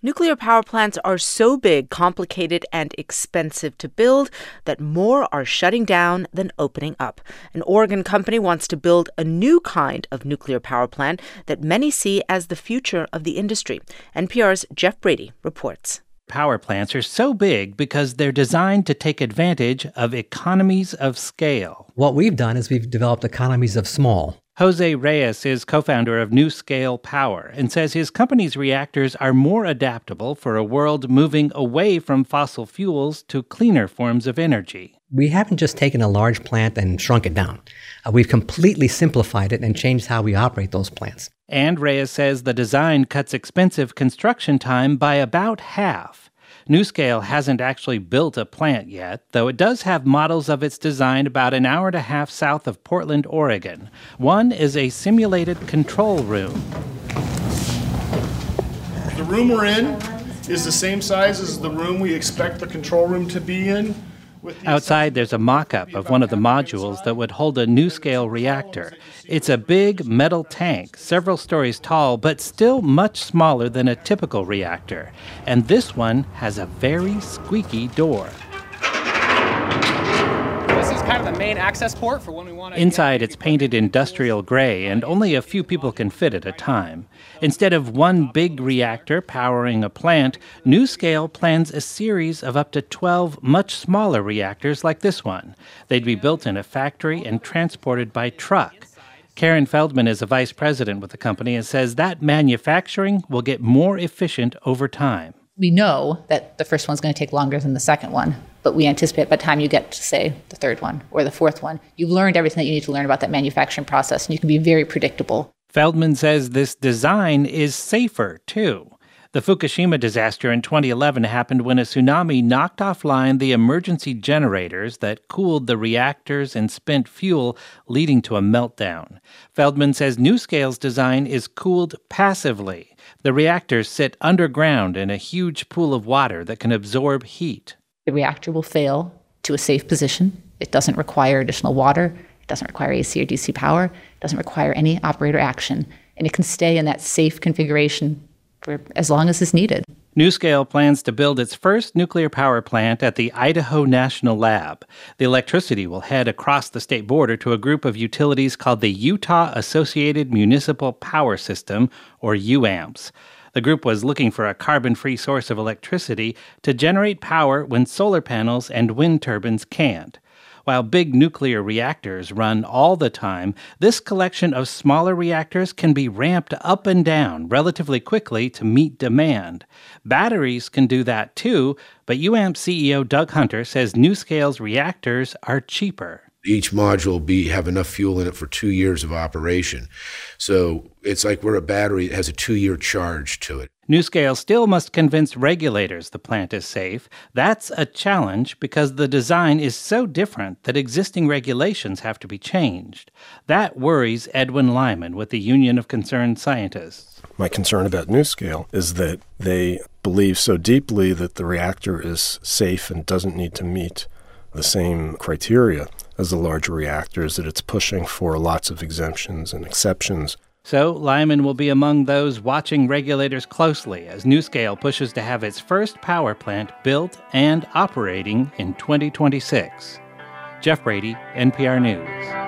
Nuclear power plants are so big, complicated, and expensive to build that more are shutting down than opening up. An Oregon company wants to build a new kind of nuclear power plant that many see as the future of the industry. NPR's Jeff Brady reports. Power plants are so big because they're designed to take advantage of economies of scale. What we've done is we've developed economies of small. Jose Reyes is co-founder of NuScale Power and says his company's reactors are more adaptable for a world moving away from fossil fuels to cleaner forms of energy. We haven't just taken a large plant and shrunk it down. We've completely simplified it and changed how we operate those plants. And Reyes says the design cuts expensive construction time by about half. NuScale hasn't actually built a plant yet, though it does have models of its design about an hour and a half south of Portland, Oregon. One is a simulated control room. The room we're in is the same size as the room we expect the control room to be in. Outside, there's a mock-up of one of the modules that would hold a NuScale reactor. It's a big metal tank, several stories tall, but still much smaller than a typical reactor. And this one has a very squeaky door. This is kind of the main access port for when we want to... Inside, it's painted industrial gray, and only a few people can fit at a time. Instead of one big reactor powering a plant, NuScale plans a series of up to 12 much smaller reactors like this one. They'd be built in a factory and transported by truck. Karen Feldman is a vice president with the company and says that manufacturing will get more efficient over time. We know that the first one's going to take longer than the second one, but we anticipate by the time you get to, say, the third one or the fourth one, you've learned everything that you need to learn about that manufacturing process, and you can be very predictable. Feldman says this design is safer, too. The Fukushima disaster in 2011 happened when a tsunami knocked offline the emergency generators that cooled the reactors and spent fuel, leading to a meltdown. Feldman says NuScale's design is cooled passively. The reactors sit underground in a huge pool of water that can absorb heat. The reactor will fail to a safe position. It doesn't require additional water. It doesn't require AC or DC power. It doesn't require any operator action. And it can stay in that safe configuration for as long as is needed. NuScale plans to build its first nuclear power plant at the Idaho National Lab. The electricity will head across the state border to a group of utilities called the Utah Associated Municipal Power System, or UAMPS. The group was looking for a carbon-free source of electricity to generate power when solar panels and wind turbines can't. While big nuclear reactors run all the time, this collection of smaller reactors can be ramped up and down relatively quickly to meet demand. Batteries can do that too, but UAMP CEO Doug Hunter says NuScale's reactors are cheaper. Each module will have enough fuel in it for 2 years of operation. So it's like we're a battery that has a 2-year charge to it. NuScale still must convince regulators the plant is safe. That's a challenge because the design is so different that existing regulations have to be changed. That worries Edwin Lyman with the Union of Concerned Scientists. My concern about NuScale is that they believe so deeply that the reactor is safe and doesn't need to meet the same criteria as the larger reactors, that it's pushing for lots of exemptions and exceptions. So Lyman will be among those watching regulators closely as NuScale pushes to have its first power plant built and operating in 2026. Jeff Brady, NPR News.